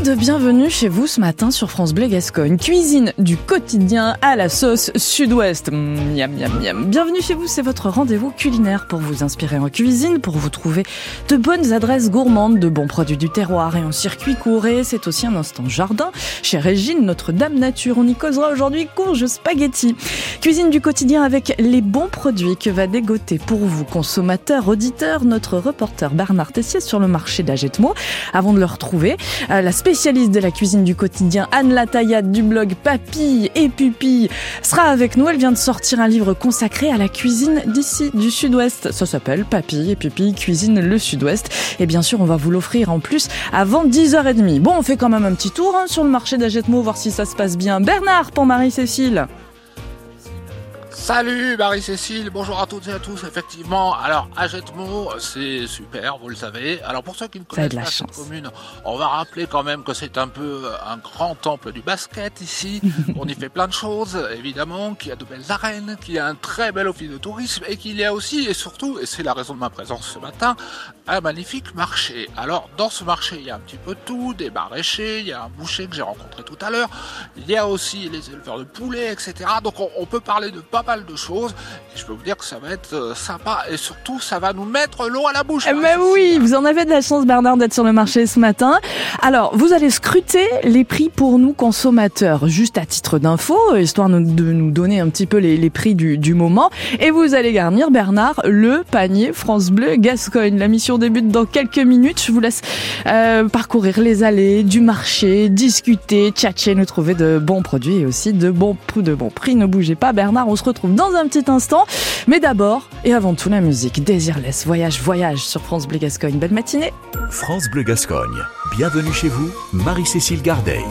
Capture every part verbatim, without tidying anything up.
de bienvenue chez vous ce matin sur France Bleu Gascogne. Cuisine du quotidien à la sauce sud-ouest. Miam, miam, miam. Bienvenue chez vous, c'est votre rendez-vous culinaire pour vous inspirer en cuisine, pour vous trouver de bonnes adresses gourmandes, de bons produits du terroir et en circuit court. Et c'est aussi un instant jardin chez Régine, notre dame nature. On y causera aujourd'hui courge spaghetti. Cuisine du quotidien avec les bons produits que va dégoter pour vous, consommateurs, auditeurs, notre reporter Bernard Tessier sur le marché d'Agetmo. Avant de le retrouver, la spécialiste de la cuisine du quotidien, Anne Lataillade du blog Papille et Pupille, sera avec nous. Elle vient de sortir un livre consacré à la cuisine d'ici, du sud-ouest. Ça s'appelle Papille et Pupille, cuisine le sud-ouest. Et bien sûr, on va vous l'offrir en plus avant dix heures trente. Bon, on fait quand même un petit tour hein, sur le marché d'Agetmo, voir si ça se passe bien. Bernard pour Marie-Cécile. Salut Marie-Cécile, bonjour à toutes et à tous. Effectivement, alors Agetmo, c'est super, vous le savez. Alors pour ceux qui ne connaissent pas cette commune, on va rappeler quand même que c'est un peu un grand temple du basket ici. On y fait plein de choses, évidemment, qu'il y a de belles arènes, qu'il y a un très bel office de tourisme et qu'il y a aussi, et surtout, et c'est la raison de ma présence ce matin, un magnifique marché. Alors dans ce marché, il y a un petit peu de tout, des maraîchers, il y a un boucher que j'ai rencontré tout à l'heure, il y a aussi les éleveurs de poulets, et cetera. Donc on, on peut parler de pas mal de choses et je peux vous dire que ça va être euh, sympa et surtout ça va nous mettre l'eau à la bouche. Eh ben oui, vous en avez de la chance Bernard d'être sur le marché ce matin. Alors vous allez scruter les prix pour nous consommateurs, juste à titre d'info, histoire de nous donner un petit peu les, les prix du, du moment, et vous allez garnir Bernard le panier France Bleu Gascogne. La mission débute dans quelques minutes, je vous laisse euh, parcourir les allées du marché, discuter, tchatcher, nous trouver de bons produits et aussi de bons, de bons prix. Ne bougez pas Bernard, on se retrouve dans un petit instant, mais d'abord et avant tout la musique. Désirless, voyage, voyage sur France Bleu Gascogne. Belle matinée. France Bleu Gascogne, bienvenue chez vous, Marie-Cécile Gardeil.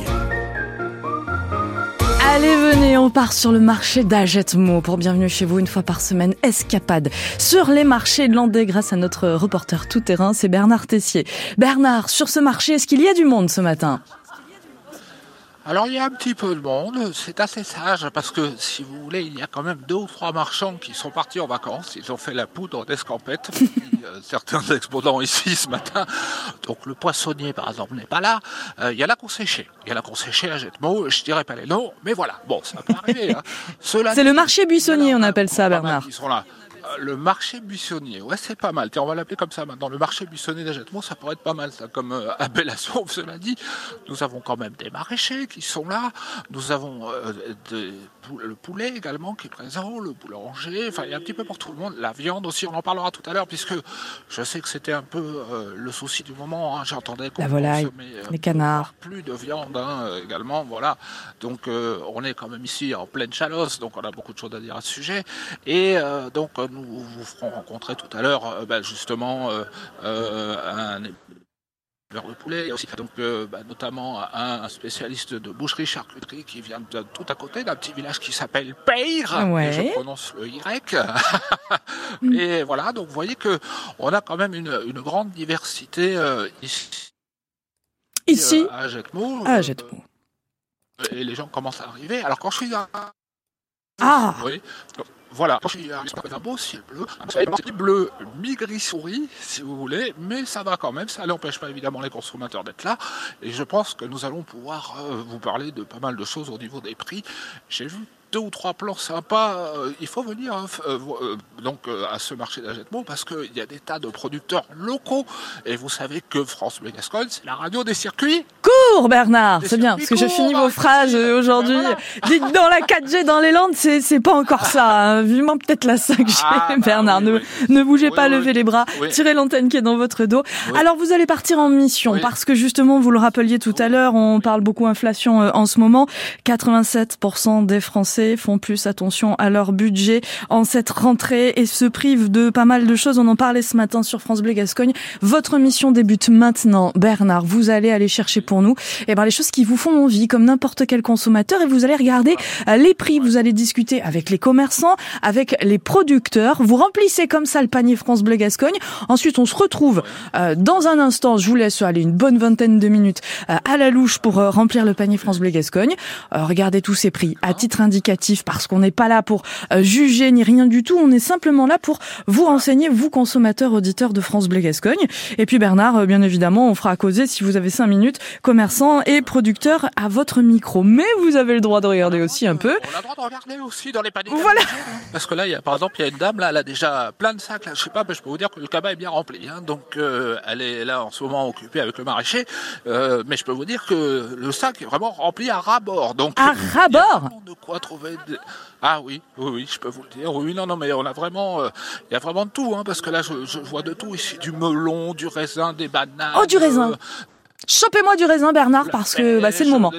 Allez, venez, on part sur le marché d'Agetmo pour bienvenue chez vous une fois par semaine. Escapade sur les marchés landais grâce à notre reporter tout-terrain, c'est Bernard Tessier. Bernard, sur ce marché, est-ce qu'il y a du monde ce matin ? Alors il y a un petit peu de monde, c'est assez sage parce que si vous voulez, il y a quand même deux ou trois marchands qui sont partis en vacances, ils ont fait la poudre d'escampette, euh, certains exposants ici ce matin, donc le poissonnier par exemple n'est pas là, euh, il y a la séchée, il y a la séchée à Agetmo, je dirais pas les noms, mais voilà, bon ça peut arriver. Hein. Cela c'est dit, le marché buissonnier on appelle ça Bernard. Ils sont là. Le marché buissonnier, ouais c'est pas mal. Tiens, on va l'appeler comme ça maintenant. Le marché buissonnier d'Agetmo, ça pourrait être pas mal ça comme euh, appellation. Cela dit, nous avons quand même des maraîchers qui sont là. Nous avons euh, des, le poulet également qui est présent, le boulanger. Enfin, il y a un petit peu pour tout le monde. La viande aussi, on en parlera tout à l'heure puisque je sais que c'était un peu euh, le souci du moment. Hein. J'entendais qu'on la volaille, consommait, euh, les canards, plus de viande hein, également. Voilà. Donc euh, on est quand même ici en pleine chalosse, donc on a beaucoup de choses à dire à ce sujet. Et euh, donc euh, nous vous ferons rencontrer tout à l'heure euh, bah, justement euh, euh, un éleveur de poulet, aussi donc euh, bah, notamment un, un spécialiste de boucherie charcuterie qui vient de tout à côté d'un petit village qui s'appelle Peyre, ouais. Et je prononce le Y. Et voilà, donc vous voyez que on a quand même une, une grande diversité euh, ici, ici euh, à Agetmo. À Agetmo. Euh, et les gens commencent à arriver. Alors quand je suis à... Ah oui. Voilà, il y a un beau ciel bleu, un ciel bleu mi-gris-souris, si vous voulez, mais ça va quand même, ça n'empêche pas évidemment les consommateurs d'être là, et je pense que nous allons pouvoir euh, vous parler de pas mal de choses au niveau des prix. J'ai vu deux ou trois plans sympas, euh, il faut venir hein, euh, euh, donc euh, à ce marché d'Agetmo parce qu'il y a des tas de producteurs locaux, et vous savez que France Bleu Gascogne, c'est la radio des circuits courts, Bernard, des c'est bien, parce que courts, je finis vos phrases euh, aujourd'hui. Ben voilà. Dites dans la quatre G dans les Landes, c'est, c'est pas encore ça, hein. Vivement peut-être la cinq G, ah, bah, Bernard, oui, ne, oui. ne bougez oui, pas, oui, levez oui. les bras, oui. tirez l'antenne qui est dans votre dos. Oui. Alors vous allez partir en mission, oui. parce que justement, vous le rappeliez tout à l'heure, on parle beaucoup inflation euh, en ce moment, quatre-vingt-sept pour cent des Français font plus attention à leur budget en cette rentrée et se privent de pas mal de choses. On en parlait ce matin sur France Bleu Gascogne. Votre mission débute maintenant, Bernard. Vous allez aller chercher pour nous eh ben, les choses qui vous font envie, comme n'importe quel consommateur, et vous allez regarder euh, les prix. Vous allez discuter avec les commerçants, avec les producteurs. Vous remplissez comme ça le panier France Bleu Gascogne. Ensuite, on se retrouve euh, dans un instant. Je vous laisse aller une bonne vingtaine de minutes euh, à la louche pour euh, remplir le panier France Bleu Gascogne. Euh, regardez tous ces prix à titre indicatif parce qu'on n'est pas là pour euh, juger ni rien du tout. On est simplement là pour vous renseigner, vous consommateurs, auditeurs de France Bleu Gascogne. Et puis Bernard, euh, bien évidemment, on fera causer si vous avez cinq minutes commerçants commerçant et producteur à votre micro. Mais vous avez le droit de regarder aussi un peu. On a le droit de regarder aussi dans les paniers. Voilà. Parce que là, il y a, par exemple, il y a une dame, là, elle a déjà plein de sacs. Là, je sais pas, mais je peux vous dire que le cabas est bien rempli. Hein, donc, euh, elle est là en ce moment occupée avec le maraîcher. Euh, mais je peux vous dire que le sac est vraiment rempli à ras-bord. Donc, à ras-bord. Il y a de quoi trouver. De... Ah oui, oui, oui, je peux vous le dire. Oui, non, non, mais on a vraiment, euh, il y a vraiment de tout, hein, parce que là, je, je vois de tout ici, du melon, du raisin, des bananes. Oh, du raisin. Euh, Chopez-moi du raisin, Bernard, parce que bah, c'est le moment.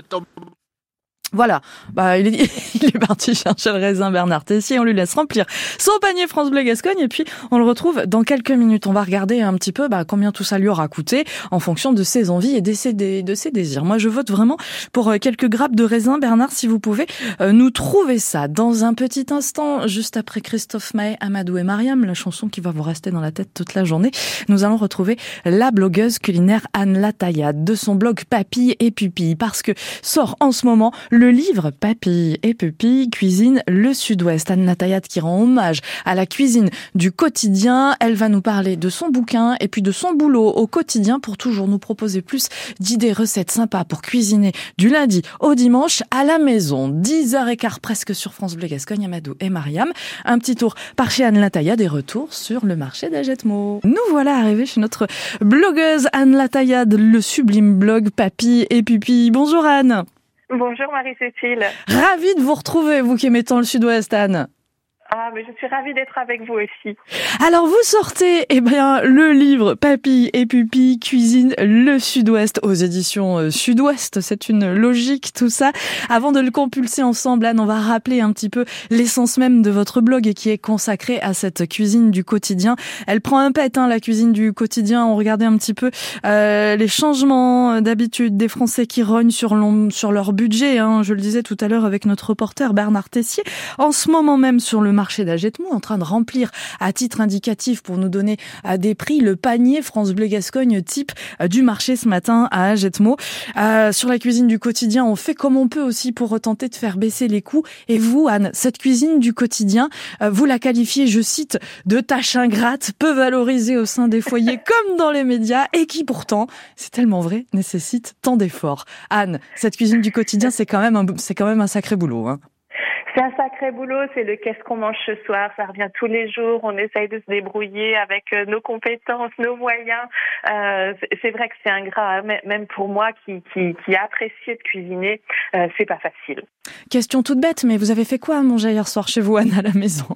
Voilà, bah il est, il est parti chercher le raisin Bernard Tessier, on lui laisse remplir son panier France Bleu Gascogne et puis on le retrouve dans quelques minutes. On va regarder un petit peu bah, combien tout ça lui aura coûté en fonction de ses envies et de ses, de ses désirs. Moi je vote vraiment pour quelques grappes de raisin. Bernard, si vous pouvez euh, nous trouver ça dans un petit instant, juste après Christophe Maé, Amadou et Mariam, la chanson qui va vous rester dans la tête toute la journée. Nous allons retrouver la blogueuse culinaire Anne Latayade de son blog Papilles et Pupilles parce que sort en ce moment le Le livre Papilles et Pupilles, cuisine le Sud-Ouest. Anne Latayade qui rend hommage à la cuisine du quotidien. Elle va nous parler de son bouquin et puis de son boulot au quotidien pour toujours nous proposer plus d'idées, recettes sympas pour cuisiner du lundi au dimanche à la maison. dix heures quinze presque sur France Bleu Gascogne, Amadou et Mariam. Un petit tour par chez Anne Latayade et retour sur le marché d'Agetmo. Nous voilà arrivés chez notre blogueuse Anne Latayade, le sublime blog Papilles et Pupilles. Bonjour Anne. Bonjour Marie-Cécile. Ravie de vous retrouver, vous qui aimez tant le Sud-Ouest, Anne. Ah, mais je suis ravie d'être avec vous aussi. Alors, vous sortez, eh bien, le livre Papilles et Pupilles, cuisine le Sud-Ouest aux éditions euh, Sud-Ouest. C'est une logique, tout ça. Avant de le compulser ensemble, Anne, on va rappeler un petit peu l'essence même de votre blog et qui est consacrée à cette cuisine du quotidien. Elle prend un pet, hein, la cuisine du quotidien. On regardait un petit peu euh, les changements d'habitude des Français qui rognent sur, sur leur budget. Hein. Je le disais tout à l'heure avec notre reporter Bernard Tessier. En ce moment même, sur le marché d'Agetmo, en train de remplir à titre indicatif pour nous donner à des prix le panier France Bleu Gascogne type du marché ce matin à Agetmo. Euh, sur la cuisine du quotidien, on fait comme on peut aussi pour tenter de faire baisser les coûts. Et vous, Anne, cette cuisine du quotidien, euh, vous la qualifiez, je cite, de tâche ingrate, peu valorisée au sein des foyers comme dans les médias et qui pourtant, c'est tellement vrai, nécessite tant d'efforts. Anne, cette cuisine du quotidien, c'est quand même un, c'est quand même un sacré boulot, hein. C'est un sacré boulot, c'est le qu'est-ce qu'on mange ce soir, ça revient tous les jours, on essaye de se débrouiller avec nos compétences, nos moyens. Euh, c'est vrai que c'est ingrat, hein, même pour moi qui, qui, qui a apprécié de cuisiner, euh, c'est pas facile. Question toute bête, mais vous avez fait quoi à manger hier soir chez vous, Anne, à la maison?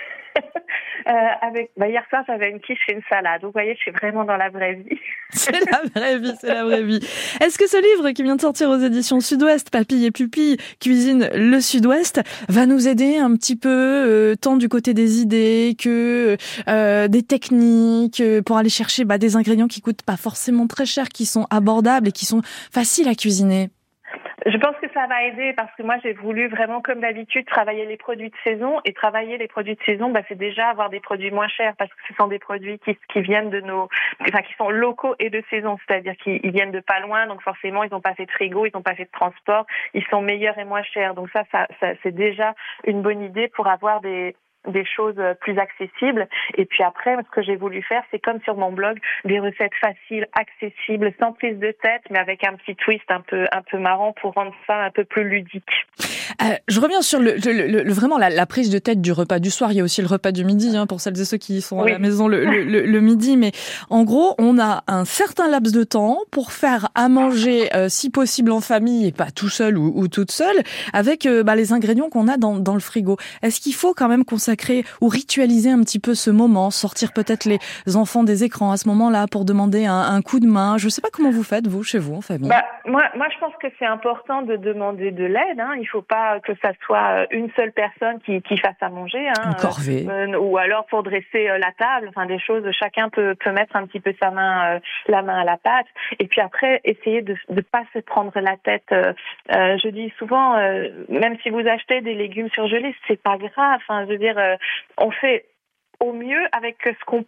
Euh, avec, bah hier soir, j'avais une quiche et une salade. Vous voyez, je suis vraiment dans la vraie vie. C'est la vraie vie, c'est la vraie vie. Est-ce que ce livre qui vient de sortir aux éditions Sud-Ouest, Papilles et Pupilles, cuisine le Sud-Ouest, va nous aider un petit peu, euh, tant du côté des idées que euh, des techniques, euh, pour aller chercher bah, des ingrédients qui coûtent pas forcément très cher, qui sont abordables et qui sont faciles à cuisiner? Je pense que ça va aider parce que moi j'ai voulu vraiment comme d'habitude travailler les produits de saison et travailler les produits de saison, bah, c'est déjà avoir des produits moins chers parce que ce sont des produits qui, qui viennent de nos, enfin qui sont locaux et de saison, c'est-à-dire qu'ils viennent de pas loin, donc forcément ils n'ont pas fait de frigo, ils n'ont pas fait de transport, ils sont meilleurs et moins chers, donc ça, ça, ça c'est déjà une bonne idée pour avoir des des choses plus accessibles. Et puis après, ce que j'ai voulu faire, c'est comme sur mon blog, des recettes faciles, accessibles, sans prise de tête, mais avec un petit twist un peu un peu marrant pour rendre ça un peu plus ludique. Euh, je reviens sur le, le, le vraiment la, la prise de tête du repas du soir. Il y a aussi le repas du midi, hein, pour celles et ceux qui sont oui. à la maison le, le, le, le midi. Mais en gros, on a un certain laps de temps pour faire à manger, euh, si possible en famille et pas tout seul ou, ou toute seule, avec euh, bah, les ingrédients qu'on a dans, dans le frigo. Est-ce qu'il faut quand même consacrer ou ritualiser un petit peu ce moment, sortir peut-être les enfants des écrans à ce moment-là pour demander un, un coup de main? Je sais pas comment vous faites, vous, chez vous, en famille. Bah, moi, moi, je pense que c'est important de demander de l'aide. Hein. Il faut pas que ça soit une seule personne qui, qui fasse à manger. Hein. Une corvée. Euh, ou alors pour dresser la table, enfin des choses, chacun peut, peut mettre un petit peu sa main, euh, la main à la pâte. Et puis après, essayer de ne pas se prendre la tête. Euh, euh, je dis souvent, euh, même si vous achetez des légumes surgelés, c'est pas grave. Enfin, je veux dire, euh, on fait au mieux avec ce qu'on peut.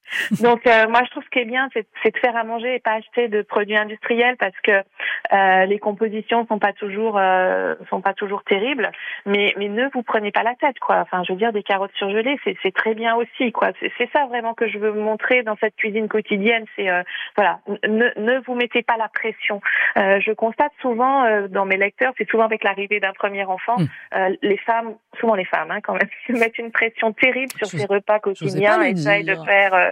Donc euh, moi je trouve ce qui est bien, c'est, c'est de faire à manger et pas acheter de produits industriels parce que euh, les compositions sont pas toujours euh, sont pas toujours terribles. Mais mais ne vous prenez pas la tête, quoi. Enfin, je veux dire, des carottes surgelées, c'est c'est très bien aussi, quoi. C'est, c'est ça vraiment que je veux montrer dans cette cuisine quotidienne. C'est euh, voilà, ne ne vous mettez pas la pression. Euh, je constate souvent euh, dans mes lecteurs, c'est souvent avec l'arrivée d'un premier enfant, mmh. euh, les femmes, souvent les femmes, hein, quand même, se mettent une pression terrible sur ces repas quotidiens, essayent de faire euh,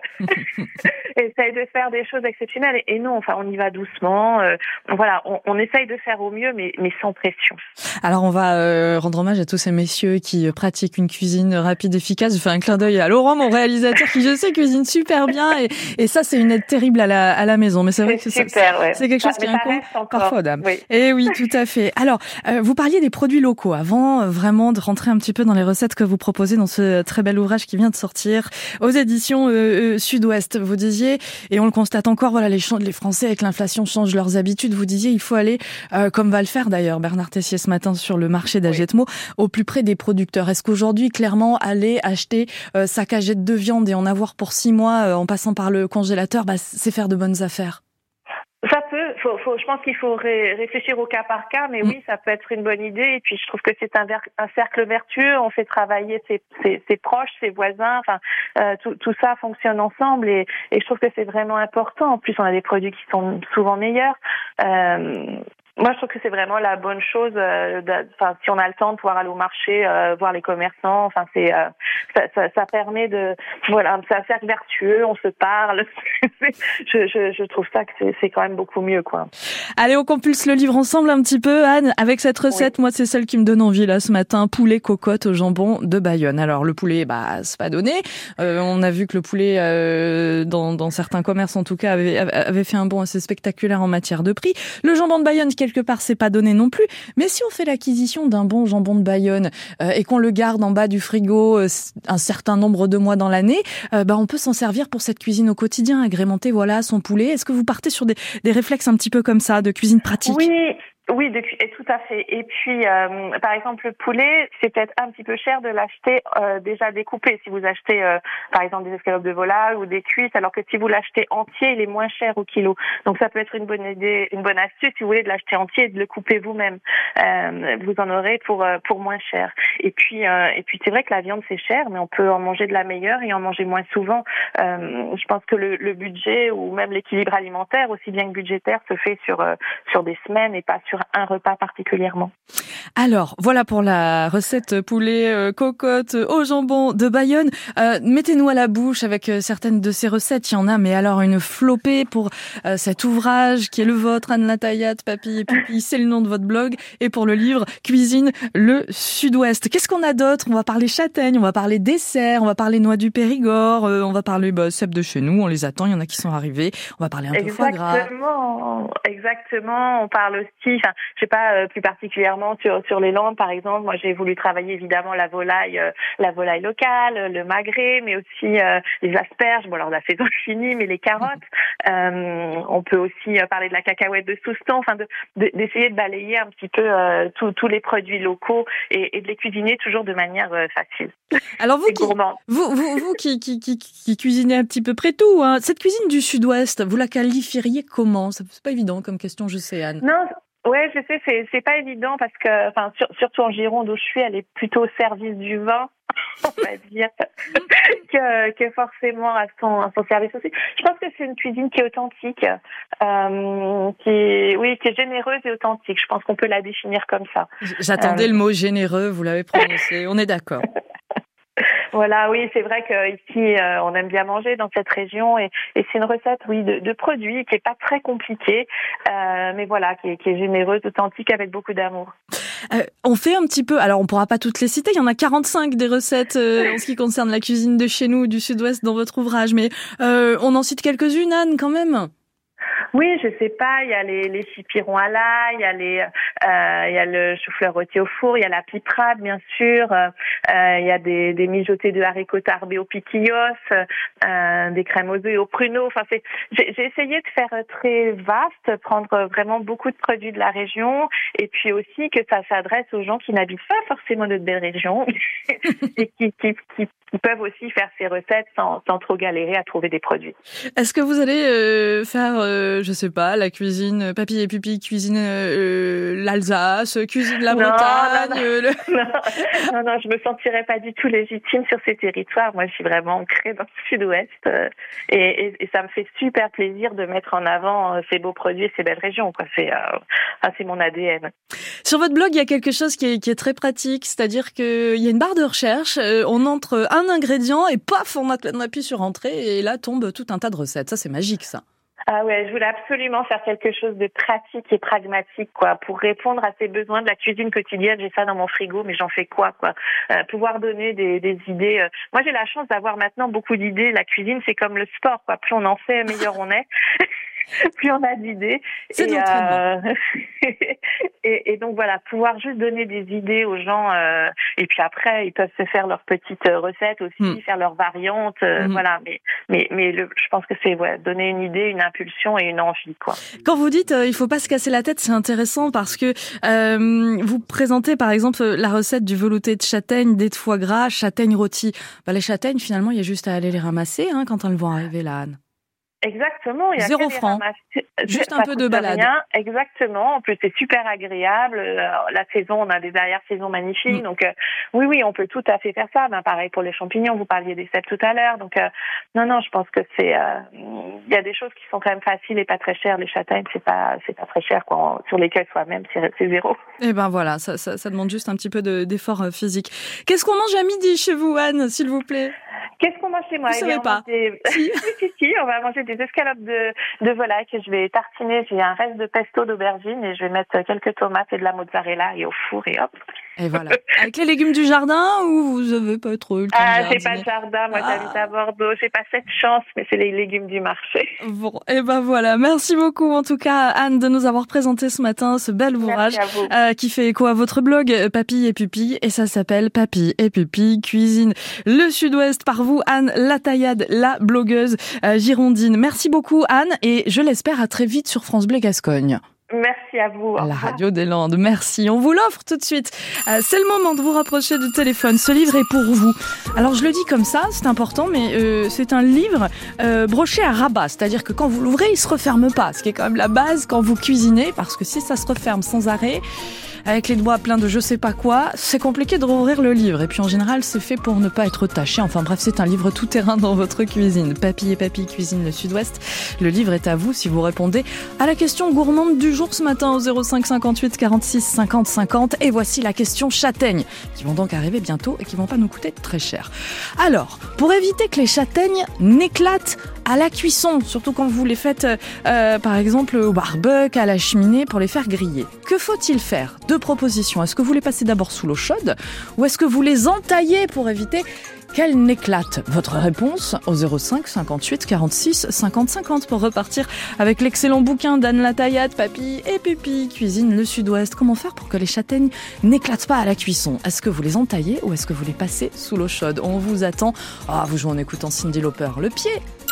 essaye de faire des choses exceptionnelles et, et non, enfin on y va doucement, euh, voilà, on, on essaye de faire au mieux mais, mais sans pression. Alors on va euh, rendre hommage à tous ces messieurs qui pratiquent une cuisine rapide, efficace. Je fais un clin d'œil à Laurent, mon réalisateur, qui je sais cuisine super bien et, et ça c'est une aide terrible à la, à la maison, mais c'est vrai c'est que super, ça, ouais. c'est quelque chose ça, qui incombe parfois d'âme. Oui. Et oui, tout à fait. Alors euh, vous parliez des produits locaux avant euh, vraiment de rentrer un petit peu dans les recettes que vous proposez dans ce très bel ouvrage qui vient de sortir aux éditions euh, euh, Sud-Ouest. Vous disiez, et on le constate encore, voilà, les, les Français avec l'inflation changent leurs habitudes. Vous disiez, il faut aller, euh, comme va le faire d'ailleurs Bernard Tessier ce matin sur le marché d'Agetmo, oui. au plus près des producteurs. Est-ce qu'aujourd'hui, clairement, aller acheter euh, sa cagette de viande et en avoir pour six mois euh, en passant par le congélateur, bah, c'est faire de bonnes affaires? Ça peut, faut, faut, je pense qu'il faut ré- réfléchir au cas par cas, mais mmh. oui, ça peut être une bonne idée. Et puis, je trouve que c'est un, ver- un cercle vertueux. On fait travailler ses, ses, ses proches, ses voisins. Enfin, euh, tout, tout ça fonctionne ensemble, et, et je trouve que c'est vraiment important. En plus, on a des produits qui sont souvent meilleurs. Euh, Moi, je trouve que c'est vraiment la bonne chose. Euh, enfin, si on a le temps de pouvoir aller au marché, euh, voir les commerçants, enfin, c'est euh, ça, ça, ça permet de, voilà, c'est un cercle vertueux. On se parle. je, je, je trouve ça que c'est, c'est quand même beaucoup mieux, quoi. Allez, on compulse le livre ensemble un petit peu, Anne, avec cette recette. Oui. Moi, c'est celle qui me donne envie là ce matin. Poulet cocotte au jambon de Bayonne. Alors, le poulet, bah, c'est pas donné. Euh, on a vu que le poulet, euh, dans, dans certains commerces en tout cas, avait, avait fait un bond assez spectaculaire en matière de prix. Le jambon de Bayonne, quelque part, c'est pas donné non plus. Mais si on fait l'acquisition d'un bon jambon de Bayonne euh, et qu'on le garde en bas du frigo euh, un certain nombre de mois dans l'année, euh, bah on peut s'en servir pour cette cuisine au quotidien, agrémenter voilà son poulet. Est-ce que vous partez sur des, des réflexes un petit peu comme ça, de cuisine pratique? Oui. Oui, de, et tout à fait. Et puis, euh, par exemple, le poulet, c'est peut-être un petit peu cher de l'acheter euh, déjà découpé. Si vous achetez, euh, par exemple, des escalopes de volaille ou des cuisses, alors que si vous l'achetez entier, il est moins cher au kilo. Donc, ça peut être une bonne idée, une bonne astuce, si vous voulez, de l'acheter entier et de le couper vous-même. Euh, vous en aurez pour pour moins cher. Et puis, euh, et puis, c'est vrai que la viande c'est cher, mais on peut en manger de la meilleure et en manger moins souvent. Euh, je pense que le, le budget ou même l'équilibre alimentaire, aussi bien que budgétaire, se fait sur euh, sur des semaines et pas sur un repas particulièrement. Alors, voilà pour la recette poulet euh, cocotte au jambon de Bayonne. Euh, mettez-nous à la bouche avec euh, certaines de ces recettes. Il y en a, mais alors une flopée pour euh, cet ouvrage qui est le vôtre, Anne Latayat, Papy et Pipi, c'est le nom de votre blog. Et pour le livre Cuisine le Sud-Ouest. Qu'est-ce qu'on a d'autre? On va parler châtaigne, on va parler dessert, on va parler noix du Périgord, euh, on va parler bah, cèpes de chez nous, on les attend, il y en a qui sont arrivés. On va parler un exactement, peu foie gras. Exactement, exactement. On parle aussi, enfin, je sais pas, euh, plus particulièrement sur sur les Landes, par exemple. Moi, j'ai voulu travailler évidemment la volaille, euh, la volaille locale, le magret, mais aussi euh, les asperges. Bon, alors la saison est finie, mais les carottes. Euh, on peut aussi euh, parler de la cacahuète de Souston. Enfin, de, de, d'essayer de balayer un petit peu euh, tous tous les produits locaux et, et de les cuisiner toujours de manière euh, facile. Alors vous qui, vous, vous, vous qui, qui, qui, qui cuisinez un petit peu près tout, hein, cette cuisine du Sud-Ouest, vous la qualifieriez comment? C'est pas évident comme question, je sais, Anne. Non. Ouais, je sais, c'est c'est pas évident parce que, enfin, sur, surtout en Gironde où je suis, elle est plutôt au service du vin, on va dire, que que forcément à son à son service aussi. Je pense que c'est une cuisine qui est authentique, euh, qui est, oui, qui est généreuse et authentique. Je pense qu'on peut la définir comme ça. J'attendais euh... le mot généreux, vous l'avez prononcé. On est d'accord. Voilà, oui, c'est vrai qu'ici, euh, on aime bien manger dans cette région et, et c'est une recette, oui, de, de produits qui est pas très compliquée, euh, mais voilà, qui est, qui est généreuse, authentique, avec beaucoup d'amour. Euh, on fait un petit peu, alors on pourra pas toutes les citer, il y en a quarante-cinq des recettes euh, en ce qui concerne la cuisine de chez nous, du Sud-Ouest dans votre ouvrage, mais euh, on en cite quelques-unes, Anne, quand même. Oui, je sais pas, il y a les, les chipirons à l'ail, il y a les, euh, il y a le chou-fleur rôti au four, il y a la piperade, bien sûr, euh, il y a des, des mijotés de haricots tarbés au piquillos, euh, des crèmes aux œufs et aux pruneaux. Enfin, c'est, j'ai, j'ai essayé de faire très vaste, prendre vraiment beaucoup de produits de la région, et puis aussi que ça s'adresse aux gens qui n'habitent pas forcément notre belle région et qui, qui, qui, qui peuvent aussi faire ces recettes sans, sans trop galérer à trouver des produits. Est-ce que vous allez euh, faire, euh, je sais pas, la cuisine Papy et Pupi, cuisine euh, l'Alsace, cuisine la non, Bretagne non, non. Le... non, non, non, je me sentirais pas du tout légitime sur ces territoires. Moi, je suis vraiment ancrée dans le Sud-Ouest euh, et, et, et ça me fait super plaisir de mettre en avant euh, ces beaux produits et ces belles régions. Quoi. C'est, euh, ah, c'est mon A D N. Sur votre blog, il y a quelque chose qui est, qui est très pratique, c'est-à-dire qu'il y a une barre de recherche, euh, on entre un ingrédient et paf, on appuie sur entrée et là tombe tout un tas de recettes. Ça, c'est magique, ça. Ah ouais, je voulais absolument faire quelque chose de pratique et pragmatique, quoi, pour répondre à ces besoins de la cuisine quotidienne. J'ai ça dans mon frigo, mais j'en fais quoi, quoi euh, Pouvoir donner des, des idées. Euh... Moi, j'ai la chance d'avoir maintenant beaucoup d'idées. La cuisine, c'est comme le sport, quoi. Plus on en fait, meilleur on est. Plus on a d'idées. C'est et, de l'entraînement. Euh... et, et donc voilà, pouvoir juste donner des idées aux gens. Euh... Et puis après, ils peuvent se faire leurs petites recettes aussi, mm. faire leurs variantes. Euh, mm. Voilà. Mais mais mais le, je pense que c'est ouais, donner une idée, une impulsion et une envie, quoi. Quand vous dites euh, il faut pas se casser la tête, c'est intéressant parce que euh, vous présentez par exemple la recette du velouté de châtaigne, des de foie gras, châtaigne rôti. Bah, les châtaignes, finalement, il y a juste à aller les ramasser hein, quand elles vont arriver là, Anne. Exactement, il y a zéro franc, juste un peu de balade. Rien. Exactement, en plus c'est super agréable. La saison, on a des arrière-saisons magnifiques, mm. donc euh, oui, oui, on peut tout à fait faire ça. Ben pareil pour les champignons, vous parliez des cèpes tout à l'heure, donc euh, non, non, je pense que c'est, euh, il y a des choses qui sont quand même faciles et pas très chères. Les châtaignes, c'est pas, c'est pas très cher, quoi. Sur lesquelles soi-même, c'est, c'est zéro. Et ben voilà, ça, ça, ça demande juste un petit peu de, d'effort physique. Qu'est-ce qu'on mange à midi chez vous, Anne, s'il vous plaît? Qu'est-ce qu'on mange chez moi? Vous savez pas. Des... si. si, si, on va manger des escalopes de, de volaille que je vais tartiner. J'ai un reste de pesto d'aubergine et je vais mettre quelques tomates et de la mozzarella et au four et hop. Et voilà. Avec les légumes du jardin ou vous avez pas trop eu le temps Ah, de j'ai pas de jardin. Moi, ah. j'habite à Bordeaux. J'ai pas cette chance, mais c'est les légumes du marché. Bon, et ben voilà. Merci beaucoup, en tout cas, Anne, de nous avoir présenté ce matin ce bel ouvrage euh, qui fait écho à votre blog Papy et Pupi, et ça s'appelle Papy et Pupi cuisine le Sud-Ouest par vous, Anne Lataillade, la blogueuse euh, girondine. Merci beaucoup, Anne, et je l'espère à très vite sur France Bleu Gascogne. Merci à vous. La radio des Landes, merci. On vous l'offre tout de suite. Euh, c'est le moment de vous rapprocher du téléphone. Ce livre est pour vous. Alors je le dis comme ça, c'est important, mais euh, c'est un livre euh, broché à rabat. C'est-à-dire que quand vous l'ouvrez, il se referme pas. Ce qui est quand même la base quand vous cuisinez, parce que si ça se referme sans arrêt, avec les doigts pleins de je sais pas quoi, c'est compliqué de rouvrir le livre. Et puis en général, c'est fait pour ne pas être taché. Enfin bref, c'est un livre tout terrain dans votre cuisine. Papy et Papy cuisine le Sud-Ouest. Le livre est à vous si vous répondez à la question gourmande du jour ce matin au zéro cinq cinquante-huit quarante-six cinquante cinquante. Et voici la question châtaigne, qui vont donc arriver bientôt et qui vont pas nous coûter très cher. Alors, pour éviter que les châtaignes n'éclatent à la cuisson, surtout quand vous les faites euh, par exemple au barbecue, à la cheminée, pour les faire griller, que faut-il faire? Deux propositions. Est-ce que vous les passez d'abord sous l'eau chaude ou est-ce que vous les entaillez pour éviter qu'elles n'éclatent? Votre réponse au zéro cinq cinquante-huit quarante-six cinquante cinquante pour repartir avec l'excellent bouquin d'Anne Lataillade, Papy et Pupi cuisine le Sud-Ouest. Comment faire pour que les châtaignes n'éclatent pas à la cuisson? Est-ce que vous les entaillez ou est-ce que vous les passez sous l'eau chaude? On vous attend. Ah, vous jouez en écoutant Cyndi Lauper. Le pied.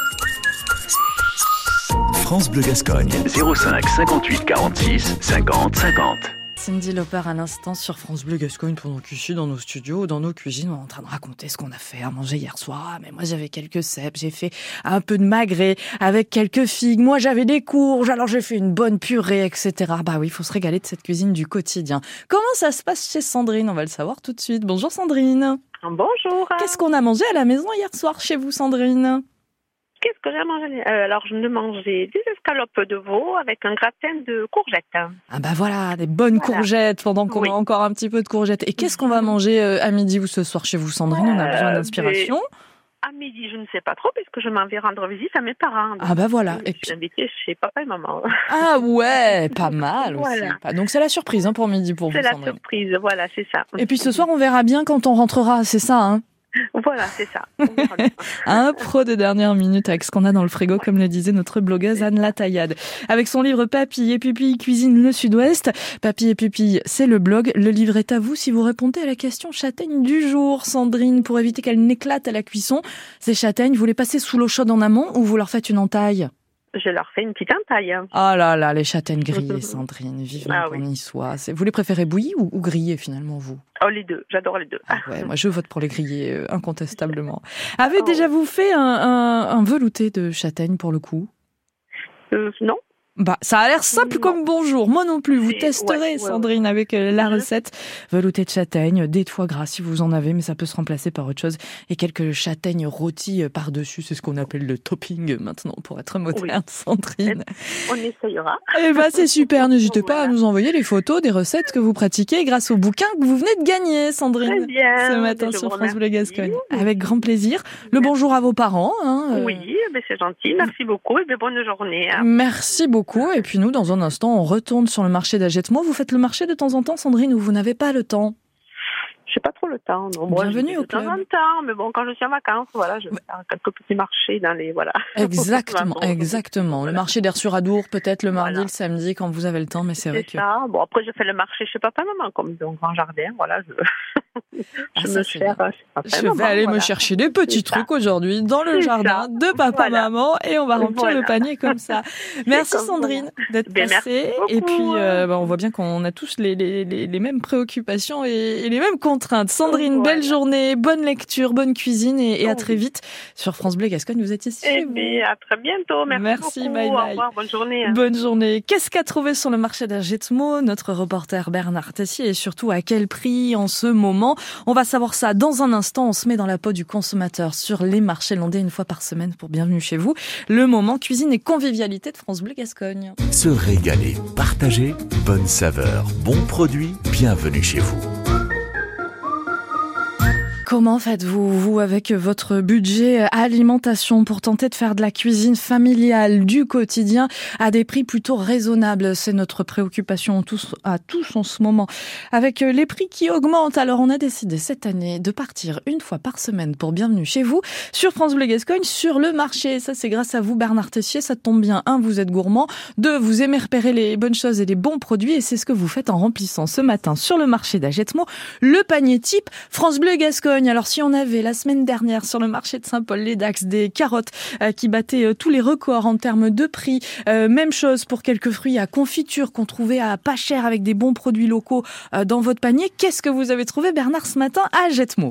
France Bleu Gascogne. zéro cinq cinquante-huit quarante-six cinquante cinquante. Cyndi Lauper à l'instant sur France Bleu Gascogne, pendant qu'ici dans nos studios, dans nos cuisines, on est en train de raconter ce qu'on a fait à manger hier soir. Ah, mais moi j'avais quelques cèpes, j'ai fait un peu de magret avec quelques figues. Moi j'avais des courges, alors j'ai fait une bonne purée, et cetera. Bah oui, il faut se régaler de cette cuisine du quotidien. Comment ça se passe chez Sandrine? On va le savoir tout de suite. Bonjour Sandrine. Bonjour. Qu'est-ce qu'on a mangé à la maison hier soir chez vous, Sandrine? Qu'est-ce que j'ai mangé? euh, Alors, je me mangeais des escalopes de veau avec un gratin de courgettes. Ah bah voilà, des bonnes voilà. courgettes, pendant qu'on oui. a encore un petit peu de courgettes. Et qu'est-ce qu'on va manger euh, à midi ou ce soir chez vous, Sandrine? On a besoin d'inspiration. Euh, à midi, je ne sais pas trop, parce que je m'en vais rendre visite à mes parents. Ah bah voilà. Je suis invitée chez papa et maman. Ah ouais, pas mal voilà. aussi. Donc c'est la surprise hein, pour midi pour c'est vous, la Sandrine. surprise, voilà, c'est ça. Et puis ce soir, on verra bien quand on rentrera, c'est ça, hein? Voilà, c'est ça. Un pro de dernière minute avec ce qu'on a dans le frigo, comme le disait notre blogueuse Anne Lataillade. Avec son livre Papy et Pupille cuisine le Sud-Ouest. Papy et Pupille, c'est le blog. Le livre est à vous si vous répondez à la question châtaigne du jour, Sandrine, pour éviter qu'elle n'éclate à la cuisson. Ces châtaignes, vous les passez sous l'eau chaude en amont ou vous leur faites une entaille? Je leur fais une petite entaille. Oh là là, les châtaignes grillées, Sandrine, vivement ah, qu'on oui. y soit. C'est... Vous les préférez bouillies ou, ou grillées finalement, vous? Oh, les deux, j'adore les deux. Ah ouais, moi je vote pour les grillées, euh, incontestablement. Avez oh. déjà vous fait un, un, un velouté de châtaigne pour le coup? euh, Non. Bah, ça a l'air simple non. comme bonjour. Moi non plus. Vous c'est... testerez, ouais, ouais, Sandrine, ouais. avec euh, la recette. Velouté de châtaigne, des foie gras si vous en avez, mais ça peut se remplacer par autre chose. Et quelques châtaignes rôties par-dessus. C'est ce qu'on appelle le topping maintenant, pour être moderne, oui. Sandrine. On essayera. Eh ben, c'est super. N'hésitez voilà. pas à nous envoyer les photos des recettes que vous pratiquez grâce au bouquin que vous venez de gagner, Sandrine. Très bien. Ce matin sur France Bleu Gascogne. Avec grand plaisir. Le bonjour à vos parents. Hein, euh... Oui, ben c'est gentil. Merci beaucoup et ben bonne journée. Hein. Merci beaucoup. Et puis nous, dans un instant, on retourne sur le marché d'Agetmo. Vous faites le marché de temps en temps, Sandrine, ou vous n'avez pas le temps? J'ai pas trop le temps. Non. Bienvenue bon, au club. De temps en temps, mais bon, quand je suis en vacances, voilà, je vais faire quelques petits marchés dans les voilà. Exactement, exactement. Voilà. Le marché d'Air sur Adour, peut-être le mardi, voilà. le samedi, quand vous avez le temps, mais c'est, c'est vrai que. Ça. Bon, après, je fais le marché chez papa, maman, comme dans grand jardin, voilà. Je, ah, je ça, me cherche. Je vais aller voilà. me chercher des petits c'est trucs ça. aujourd'hui dans le c'est jardin ça. de papa, voilà. maman, et on va remplir voilà. le panier comme ça. Merci comme Sandrine voilà. d'être bien, passée. Et puis, euh, bah, on voit bien qu'on a tous les les les, les mêmes préoccupations et, et les mêmes contraintes. Sandrine. Belle journée, bonne lecture, bonne cuisine et, et à très vite sur France Bleu Gascogne. Vous êtes ici. Et bien, à très bientôt. Merci, Merci beaucoup. Bye bye. Au revoir, bonne journée. Bonne journée. Qu'est-ce qu'a trouvé sur le marché d'Agetmo notre reporter Bernard Tessier et surtout à quel prix en ce moment? On va savoir ça dans un instant. On se met dans la peau du consommateur sur les marchés landais une fois par semaine pour Bienvenue chez vous. Le moment cuisine et convivialité de France Bleu Gascogne. Se régaler, partager, bonne saveur, bons produits, bienvenue chez vous. Comment faites-vous, vous, avec votre budget alimentation pour tenter de faire de la cuisine familiale du quotidien à des prix plutôt raisonnables? C'est notre préoccupation tous, à tous en ce moment. Avec les prix qui augmentent, alors on a décidé cette année de partir une fois par semaine pour Bienvenue chez vous sur France Bleu Gascogne sur le marché. Ça, c'est grâce à vous, Bernard Tessier. Ça tombe bien. Un, vous êtes gourmand. Deux, vous aimez repérer les bonnes choses et les bons produits. Et c'est ce que vous faites en remplissant ce matin sur le marché d'Agetmo le panier type France Bleu Gascogne. Alors si on avait la semaine dernière sur le marché de Saint-Paul-les-Dax des carottes euh, qui battaient euh, tous les records en termes de prix, euh, même chose pour quelques fruits à confiture qu'on trouvait à pas cher avec des bons produits locaux euh, dans votre panier. Qu'est-ce que vous avez trouvé, Bernard, ce matin à Agetmo?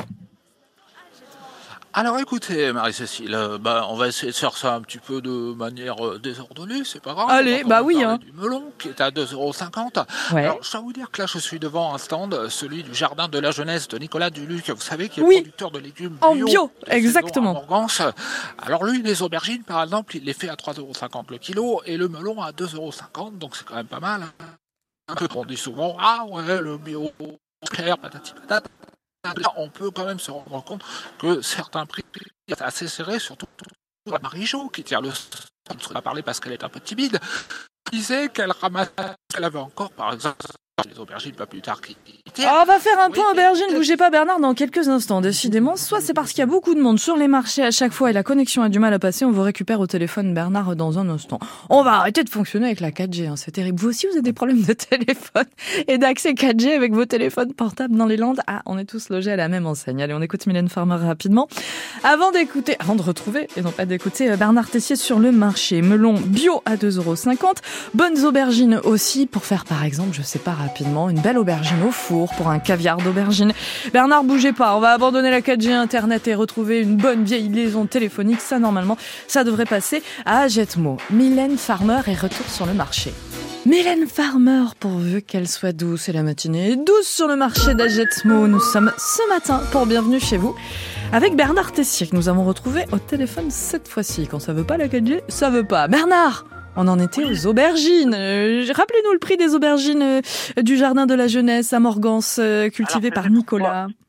Alors écoutez, Marie-Cécile, euh, bah, on va essayer de faire ça un petit peu de manière euh, désordonnée, c'est pas grave. Allez, bah oui. Hein. Du melon qui est à deux euros cinquante. Ouais. Alors je dois vous dire que là je suis devant un stand, celui du Jardin de la Jeunesse de Nicolas Duluc, vous savez, qui est oui. producteur de légumes bio. En bio, exactement. Alors lui, les aubergines par exemple, il les fait à trois euros cinquante le kilo et le melon à deux euros cinquante, donc c'est quand même pas mal. Hein. On dit souvent, ah ouais, le bio, cher, patati patata. Là, on peut quand même se rendre compte que certains prix sont assez serrés, surtout la Marie-Jo, qui tient le stand, on ne parler parce qu'elle est un peu timide, disait qu'elle ramassait, qu'elle avait encore, par exemple, les aubergines pas plus tard qui... Oh, on va faire un point oui, aubergine, mais... bougez pas Bernard dans quelques instants, décidément. Soit c'est parce qu'il y a beaucoup de monde sur les marchés à chaque fois et la connexion a du mal à passer, on vous récupère au téléphone Bernard dans un instant. On va arrêter de fonctionner avec la quatre G, hein, c'est terrible. Vous aussi vous avez des problèmes de téléphone et d'accès quatre G avec vos téléphones portables dans les Landes. Ah, on est tous logés à la même enseigne. Allez, on écoute Mylène Farmer rapidement. Avant d'écouter, avant de retrouver, et non pas d'écouter Bernard Tessier sur le marché. Melon bio à deux euros cinquante. Bonnes aubergines aussi pour faire par exemple, je sais pas rapidement, une belle aubergine au four pour un caviar d'aubergine. Bernard, bougez pas, on va abandonner la quatre G Internet et retrouver une bonne vieille liaison téléphonique. Ça, normalement, ça devrait passer à Agetmo. Mylène Farmer est retour sur le marché. Mylène Farmer, pourvu qu'elle soit douce, et la matinée est douce sur le marché d'Agetmo. Nous sommes ce matin pour Bienvenue chez vous avec Bernard Tessier que nous avons retrouvé au téléphone cette fois-ci. Quand ça veut pas la quatre G, ça veut pas. Bernard, on en était aux aubergines. Euh, rappelez-nous le prix des aubergines euh, du Jardin de la Jeunesse à Morgans, euh, cultivées par Nicolas.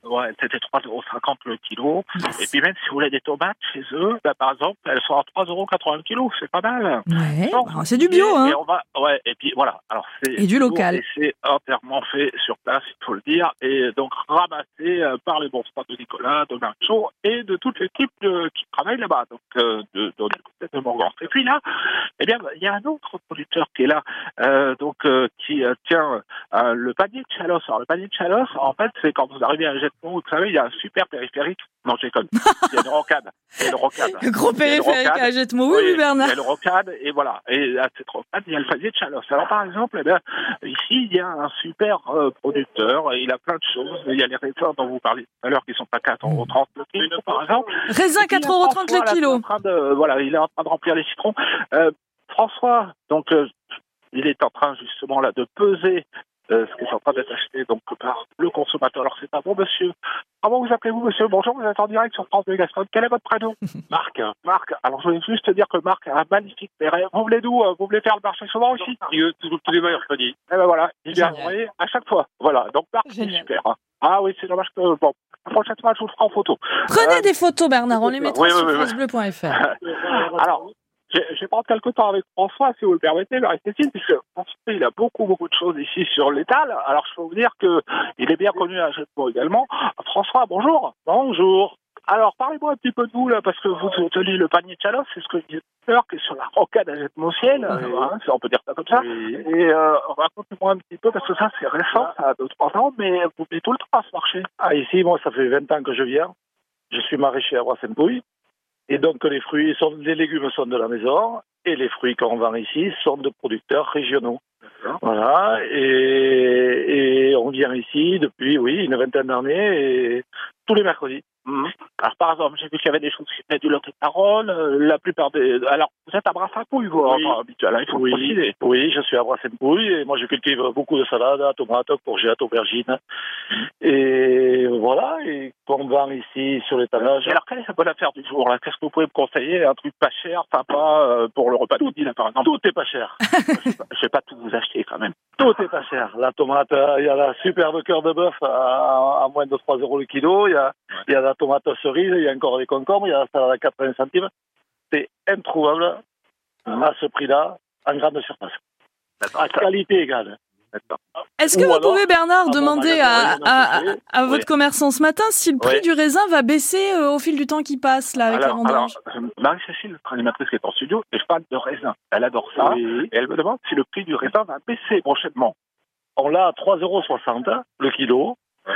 Ouais, c'était trois euros cinquante le kilo. Yes. Et puis même si vous voulez des tomates chez eux, bah, par exemple, elles sont à trois euros quatre-vingts le kilo, c'est pas mal. Ouais, donc, bah, c'est du bio, hein. Et on va, ouais, et puis voilà. Alors c'est et du local. Et c'est entièrement fait sur place, il faut le dire, et donc ramassé euh, par les bons spots de Nicolas, de Marceau et de toute l'équipe de, qui travaille là-bas, donc euh, de, de, de, de Morgan. Et puis là, eh bien, il y a un autre producteur qui est là, euh, donc euh, qui euh, tient euh, le panier de Chalos. Alors le panier de Chalos, en fait, c'est quand vous arrivez à Jetmont, vous savez, il y a un super périphérique. Non, je déconne. Il y a une rocade. Il y a une rocade. Le gros périphérique à Jetmont, oui, oui, Bernard. Il y a une rocade, et voilà. Et à cette rocade, il y a le panier de Chalos. Alors, par exemple, eh bien, ici, il y a un super euh, producteur, et il a plein de choses. Il y a les raisins dont vous parliez tout à l'heure, qui sont à quatre euros trente le kilo, par exemple. Raisins quatre euros trente le kilo. De, voilà, il est en train de remplir les citrons. Euh, François, donc, euh, il est en train, justement, là, de peser Euh, ce qui est en train d'être acheté donc par le consommateur. Alors c'est un bon monsieur. Comment vous appelez-vous, monsieur? Bonjour, vous êtes en direct sur France Bleu Gascogne. Quel est votre prénom? Marc. Marc. Alors je voulais juste te dire que Marc a un magnifique béret. Vous voulez d'où? Vous voulez faire le marché souvent aussi? Tous les mercredis. Eh ben voilà, il vient envoyer à chaque fois. Voilà, donc Marc, c'est super. Hein. Ah oui, c'est dommage que bon. La prochaine fois, je vous le ferai en photo. Prenez euh, des photos, Bernard. On les mettra oui, sur oui, francebleu point f r. Alors. Je vais prendre quelques temps avec François, si vous le permettez, Marie-Cécile, puisque François, il a beaucoup, beaucoup de choses ici sur l'étal. Alors, je peux vous dire qu'il est bien connu à Jetmont également. François, bonjour. Bonjour. Alors, parlez-moi un petit peu de vous, là, parce que vous tenez le panier de Chalos, c'est ce que je disais tout à l'heure, qui est sur la rocade à Jetmont-Ciel, oui. hein, on peut dire ça comme ça. Oui. Et euh, racontez-moi un petit peu, parce que ça, c'est récent, ça a deux trois ans, mais vous venez tout le temps à ce marché. Ah, ici, moi, ça fait vingt ans que je viens. Je suis maraîcher à Brassenbouille. Et donc, les fruits sont, les légumes sont de la maison, et les fruits qu'on vend ici sont de producteurs régionaux. D'accord. Voilà, et, et on vient ici depuis, oui, une vingtaine d'années, et tous les mercredis. Mmh. Alors, par exemple, j'ai vu qu'il y avait des choses qui venaient du Lot-et-Garonne, euh, la plupart des... Alors, vous êtes à Brassenbouille, vous, oui. enfin, habituel, il faut oui. le préciser. Oui, je suis à Brassenbouille, et moi, je cultive beaucoup de salades, tomates, courgettes, aubergines. Et voilà, et qu'on vend ici sur l'étalage. Et alors, quelle est la bonne affaire du jour, là? Qu'est-ce que vous pouvez me conseiller? Un truc pas cher, sympa, euh, pour le repas de midi, là, par exemple? Tout est pas cher. Je ne vais pas tout vous acheter, quand même. Tout est pas cher. La tomate, il y a la superbe cœur de bœuf à, à moins de trois euros le kilo, il y a, ouais. il y a la tomate cerise, il y a encore des concombres, il y a la salade à quatre-vingts centimes. C'est introuvable à ce prix-là, en grande surface. D'accord. À qualité égale. D'accord. Est-ce que Ou vous alors, pouvez, Bernard, demander à, à, à, à votre oui. commerçant ce matin si le prix oui. du raisin va baisser euh, au fil du temps qui passe là, avec alors, la vendange? Alors, euh, Marie-Cécile, notre animatrice qui est en studio, et je parle de raisin. Elle adore ça. Oui. Et elle me demande si le prix du raisin va baisser prochainement. On l'a à trois euros soixante le kilo. Oui.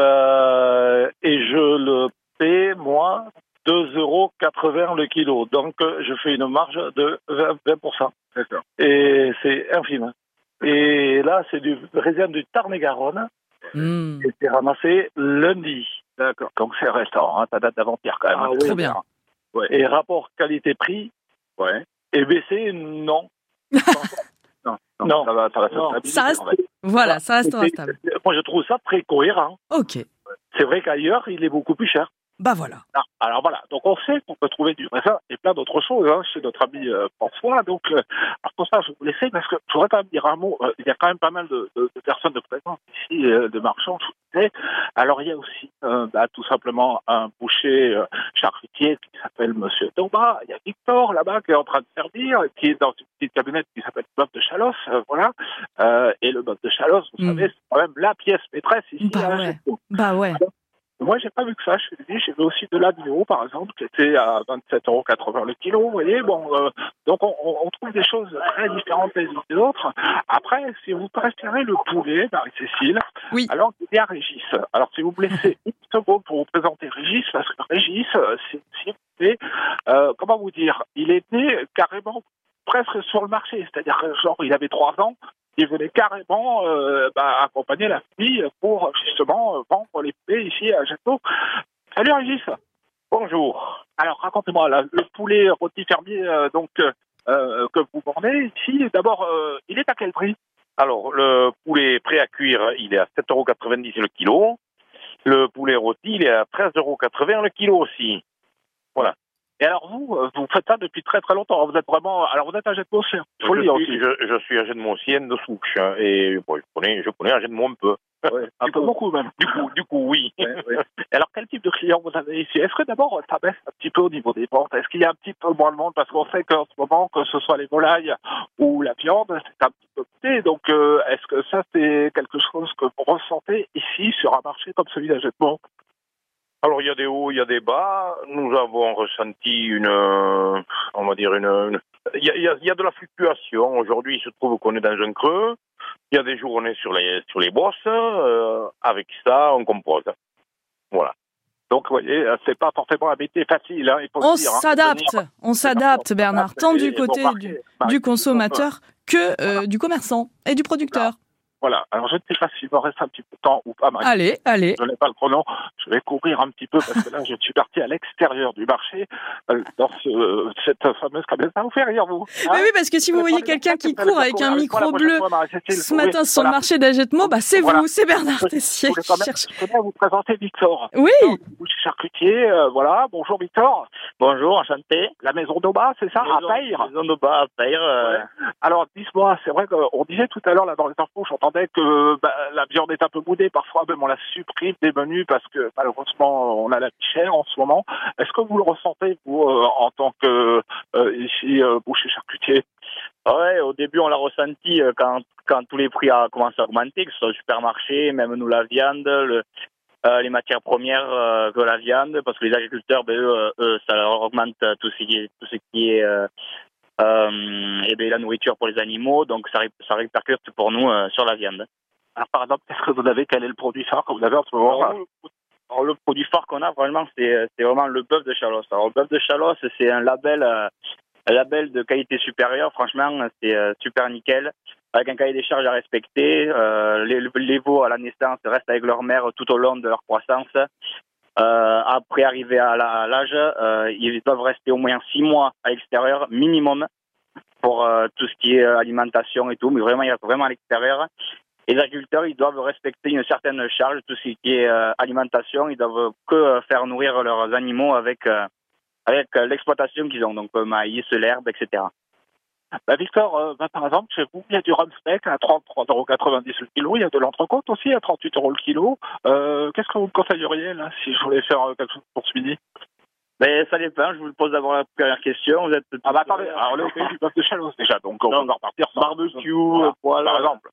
Euh, et je le paie, moi, deux euros quatre-vingts le kilo. Donc, je fais une marge de vingt pour cent. D'accord. Et c'est infime. Et là, c'est du raisin du Tarn-et-Garonne. Mmh. Et c'est ramassé lundi. D'accord. Donc, c'est récent, hein, ça date d'avant-hier quand même. Ah, oui. Très bien. Ouais. Et rapport qualité-prix, ouais. Et baissé, non. non. Non. Non. Ça va, ça va se stabiliser. Ça reste... Voilà, ça restera stable. Moi, je trouve ça très cohérent. Ok. C'est vrai qu'ailleurs, il est beaucoup plus cher. Bah voilà. Alors, alors voilà, donc on sait qu'on peut trouver du raisin et plein d'autres choses hein, chez notre ami euh, François. Donc, euh, alors pour ça, je vais vous laisser parce que je voudrais quand même dire un mot. Euh, il y a quand même pas mal de, de, de personnes de présence ici, euh, de marchands. Je vous disais. Alors il y a aussi euh, bah, tout simplement un boucher euh, charcutier qui s'appelle Monsieur Thomas. Il y a Victor là-bas qui est en train de servir, qui est dans une petite camionnette qui s'appelle le bœuf de Chalos. Euh, voilà. Euh, et le bœuf de Chalos, vous mmh. savez, c'est quand même la pièce maîtresse ici. Bah à ouais. Bah ouais. Alors, moi, j'ai pas vu que ça chez lui. J'ai vu aussi de l'agneau, par exemple, qui était à vingt-sept euros quatre-vingts le kilo. Vous voyez, bon, euh, donc on, on trouve des choses très différentes les unes des autres. Après, si vous préférez le poulet, Marie-Cécile, oui. alors il y a Régis. Alors, si vous me laissez une seconde pour vous présenter Régis, parce que Régis, si, si vous voulez, euh, comment vous dire, il était carrément presque sur le marché. C'est-à-dire, genre, il avait trois ans. Il venait carrément euh, bah, accompagner la famille pour justement euh, vendre les poulets ici à Jetmont. Salut Régis. Bonjour. Alors racontez-moi, là, le poulet rôti fermier euh, donc euh, que vous vendez ici, d'abord, euh, il est à quel prix? Alors, le poulet prêt à cuire, il est à sept euros quatre-vingt-dix le kilo. Le poulet rôti, il est à treize euros quatre-vingts le kilo aussi. Voilà. Et alors vous, vous faites ça depuis très très longtemps. Vous êtes vraiment, alors vous êtes Agetmo aussi. Je, suis, je, je suis Agetmoienne de souche et bon, je connais, je connais Agetmo un peu. Ouais, un peu beaucoup même. Du coup, du coup, oui. Ouais, ouais. Et alors, quel type de clients vous avez ici? Est-ce que d'abord, ça baisse un petit peu au niveau des ventes? Est-ce qu'il y a un petit peu moins de monde? Parce qu'on sait qu'en ce moment, que ce soit les volailles ou la viande, c'est un petit peu coûté. Donc, euh, est-ce que ça, c'est quelque chose que vous ressentez ici sur un marché comme celui d'Agetmo? Alors, il y a des hauts, il y a des bas. Nous avons ressenti une, euh, on va dire une, une... Il, y a, il, y a, il y a de la fluctuation. Aujourd'hui, il se trouve qu'on est dans un creux. Il y a des jours, on est sur les, sur les bosses. Euh, avec ça, on compose. Voilà. Donc, vous voyez, c'est pas forcément un métier facile. Hein, il faut on dire, s'adapte, hein, on s'adapte, Bernard, tant du côté bon du, du consommateur que euh, du commerçant et du producteur. Voilà, alors je ne sais pas s'il me reste un petit peu de temps ou pas. Marie. Allez, allez. Je n'ai pas le chrono, je vais courir un petit peu parce que là je suis parti à l'extérieur du marché euh, dans ce, cette fameuse caméra. Ça vous fait rire, vous hein? Mais oui, parce que si vous voyez quelqu'un qui court avec un micro bleu ce matin sur le marché d'Agetmo, bah c'est vous, c'est Bernard Tessier. Je voulais quand même vous présenter Victor. Oui. Charcutier, euh, voilà. Bonjour Victor. Bonjour, enchanté. La maison d'Aubas, c'est ça, maison, à Payre. La maison d'Aubas à Payre. Euh... Ouais. Alors, dis-moi, c'est vrai qu'on disait tout à l'heure là dans les infos, j'entendais que bah, la viande est un peu boudée, parfois même on la supprime des menus parce que malheureusement on a la vie chère en ce moment. Est-ce que vous le ressentez, vous, euh, en tant que euh, ici euh, boucher charcutier? Ouais, au début on l'a ressenti euh, quand, quand tous les prix ont commencé à augmenter, que ce soit au supermarché, même nous la viande, le... Euh, les matières premières euh, que la viande, parce que les agriculteurs, ben, eux, eux, ça leur augmente tout ce qui est, tout ce qui est euh, euh, et ben, la nourriture pour les animaux, donc ça, ça répercute pour nous euh, sur la viande. Alors par exemple, qu'est-ce que vous avez? Quel est le produit phare que vous avez en ce moment? Alors, alors, le produit phare qu'on a, vraiment, c'est, c'est vraiment le bœuf de Chalosse. Alors le bœuf de Chalosse, c'est un label, euh, un label de qualité supérieure, franchement, c'est euh, super nickel. Avec un cahier des charges à respecter, euh, les, les veaux à la naissance restent avec leur mère tout au long de leur croissance. Euh, après arriver à, la, à l'âge, euh, ils doivent rester au moins six mois à l'extérieur minimum pour euh, tout ce qui est alimentation et tout, mais vraiment, il y a vraiment à l'extérieur. Et les agriculteurs, ils doivent respecter une certaine charge, tout ce qui est euh, alimentation, ils doivent que euh, faire nourrir leurs animaux avec euh, avec euh, l'exploitation qu'ils ont, donc le maïs, l'herbe, et cetera. Bah Victor, euh, bah, par exemple, chez vous, il y a du rump steak à trente-trois euros quatre-vingt-dix le kilo, il y a de l'entrecôte aussi à trente-huit euros le kilo. Euh, qu'est-ce que vous me conseilleriez, là, si je voulais faire euh, quelque chose pour ce midi? Ben, ça dépend, je vous pose d'abord la première question. Vous êtes... Ah bah attendez, alors là, on fait du bœuf de Chalosse déjà, donc on non, va repartir sans... Barbecue, voilà, poêle, par exemple.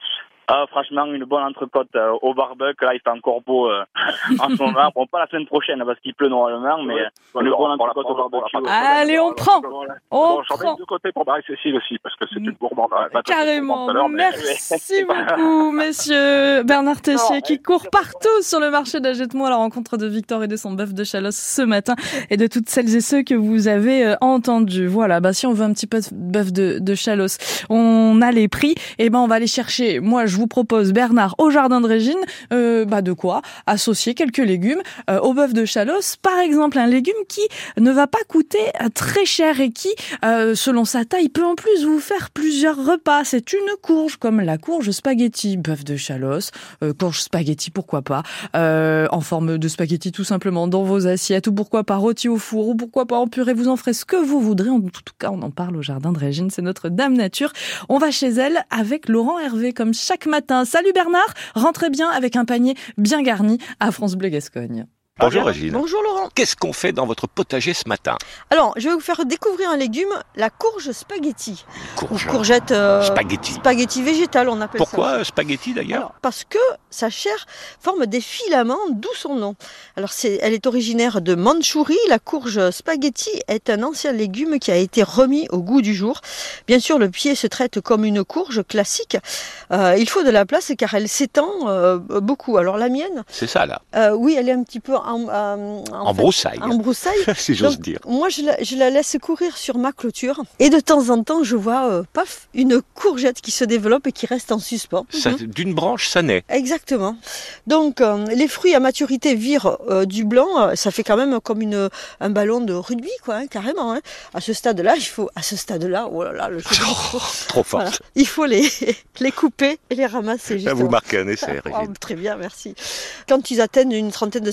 Ah, franchement, une bonne entrecôte euh, au barbecue, là, il fait encore beau euh, en ce moment. Bon, pas la semaine prochaine, parce qu'il pleut normalement, mais ouais, une bonne entrecôte au barbecue. Allez, on prend On bon, j'en mets de côté pour Marie-Cécile aussi, parce que c'est une gourmande. Hein, carrément, merci beaucoup, messieurs. Bernard Tessier, qui court partout sur le marché d'Agetmo à la rencontre de Victor et de son bœuf de Chalosse ce matin, et de toutes celles et ceux que vous avez euh, entendus. Voilà, bah si on veut un petit peu de bœuf de, de Chalosse, on a les prix, et ben on va aller chercher, moi je Je vous propose, Bernard, au jardin de Régine, euh, bah de quoi associer quelques légumes euh, au bœuf de Chalosse. Par exemple, un légume qui ne va pas coûter très cher et qui, euh, selon sa taille, peut en plus vous faire plusieurs repas. C'est une courge, comme la courge spaghetti, bœuf de Chalosse, euh, courge spaghetti, pourquoi pas, euh, en forme de spaghetti tout simplement dans vos assiettes, ou pourquoi pas rôti au four, ou pourquoi pas en purée. Vous en ferez ce que vous voudrez. En tout cas, on en parle au jardin de Régine. C'est notre Dame Nature. On va chez elle avec Laurent Hervé, comme chaque matin. Salut Bernard, rentrez bien avec un panier bien garni à France Bleu Gascogne. Bonjour Régine. Bonjour Laurent. Qu'est-ce qu'on fait dans votre potager ce matin? Alors, je vais vous faire découvrir un légume, la courge spaghetti. Courge. Ou courgette euh, spaghetti. Spaghetti végétale, on appelle Pourquoi ça. Pourquoi spaghetti d'ailleurs? Alors, parce que sa chair forme des filaments, d'où son nom. Alors, c'est, elle est originaire de Mandchourie. La courge spaghetti est un ancien légume qui a été remis au goût du jour. Bien sûr, le pied se traite comme une courge classique. Euh, il faut de la place car elle s'étend euh, beaucoup. Alors, la mienne... C'est ça là euh, Oui, elle est un petit peu... En, en, en fait, broussailles. En broussailles. Si j'ose Donc, dire. Moi, je la, je la laisse courir sur ma clôture. Et de temps en temps, je vois, euh, paf, une courgette qui se développe et qui reste en suspens. Ça, mmh. D'une branche, ça naît. Exactement. Donc, euh, les fruits à maturité virent euh, du blanc. Euh, ça fait quand même comme une, un ballon de rugby, quoi, hein, carrément. Hein. À ce stade-là, il faut... À ce stade-là, oh là là, le jeu de oh, Trop fort. Voilà. Il faut les, les couper et les ramasser, justement. Vous marquez un essai, Régine. Oh, très bien, merci. Quand ils atteignent une trentaine de centimètres,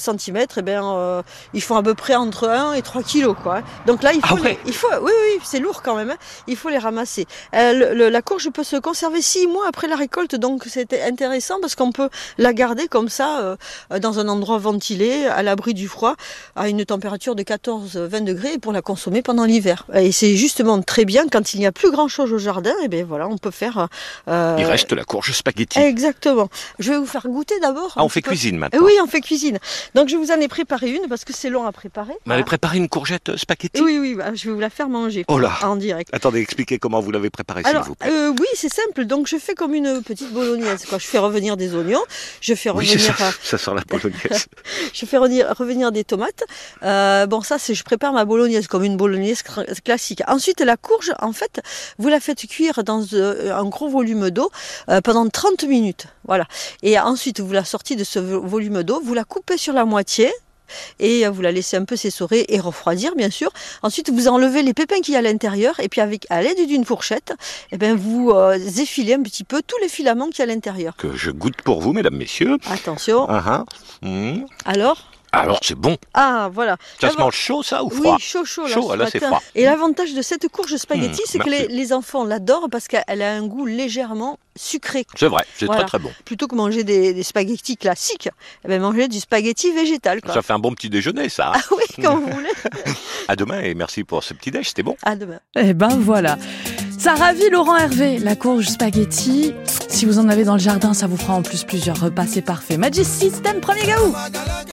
centimètres, eh ben, euh, ils font à peu près entre un et trois kilos, quoi. Donc là, il faut, ah ouais. les, il faut, oui, oui, c'est lourd quand même. Hein. Il faut les ramasser. Euh, le, le, la courge peut se conserver six mois après la récolte, donc c'est intéressant parce qu'on peut la garder comme ça euh, dans un endroit ventilé, à l'abri du froid, à une température de quatorze à vingt degrés pour la consommer pendant l'hiver. Et c'est justement très bien quand il n'y a plus grand chose au jardin. Et bien voilà, on peut faire. Euh, il reste la courge spaghetti. Exactement. Je vais vous faire goûter d'abord. Ah, on fait peu. cuisine maintenant. Oui, on fait cuisine. Donc je vous en ai préparé une parce que c'est long à préparer. Vous m'avez préparé une courgette spaghetti? Oui, oui, je vais vous la faire manger. Oh là. En direct. Attendez, expliquez comment vous l'avez préparée, s'il vous plaît. Euh, oui, c'est simple. Donc je fais comme une petite bolognaise. Quoi. Je fais revenir des oignons. Je fais revenir. Oui, ça, ça sent la bolognaise. Je fais revenir, revenir des tomates. Euh, bon, ça, c'est je prépare ma bolognaise comme une bolognaise classique. Ensuite, la courge, en fait, vous la faites cuire dans un gros volume d'eau euh, pendant trente minutes. Voilà. Et ensuite, vous la sortez de ce volume d'eau, vous la coupez sur la moitié. Et vous la laissez un peu s'essorer et refroidir, bien sûr. Ensuite, vous enlevez les pépins qu'il y a à l'intérieur. Et puis, avec, à l'aide d'une fourchette, eh ben, vous euh, effilez un petit peu tous les filaments qu'il y a à l'intérieur. Que je goûte pour vous, mesdames, messieurs. Attention. Uh-huh. Mmh. Alors Alors, c'est bon. Ah, voilà. Ça là, se mange chaud, ça, ou froid? Oui, chaud, chaud. Là, chaud, là, c'est froid. Et l'avantage de cette courge spaghetti, mmh, c'est que les, les enfants l'adorent parce qu'elle a un goût légèrement sucré. C'est vrai, c'est voilà. très, très bon. Plutôt que manger des, des spaghettis classiques, eh bien, manger du spaghetti végétal. Quoi. Ça fait un bon petit déjeuner, ça. Ah oui, quand vous voulez. À demain, et merci pour ce petit déj, c'était bon. À demain. Eh ben, voilà. Ça ravit Laurent Hervé, la courge spaghetti. Si vous en avez dans le jardin, ça vous fera en plus plusieurs repas, c'est parfait. Magic System, premier gaou.